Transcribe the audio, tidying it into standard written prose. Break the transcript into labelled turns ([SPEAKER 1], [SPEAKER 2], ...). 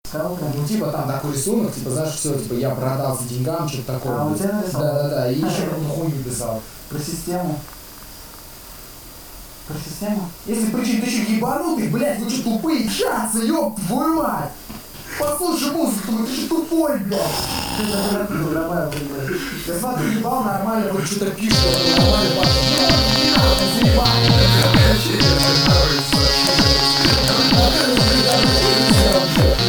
[SPEAKER 1] Ну, типа, там такой рисунок, типа, знаешь, все, типа, я продался деньгам, что-то такое.
[SPEAKER 2] А, у тебя нарисовал?
[SPEAKER 1] Да, и еще какую-то хуйню писал.
[SPEAKER 2] Про систему. Про систему?
[SPEAKER 1] Если причем ты еще ебанутый, блядь, вы что тупые, чаться, ёб твою мать! Послушай музыку, ты же тупой, блядь! Я смотрю, ебал нормально, вот что-то пишет, нормально, заебал.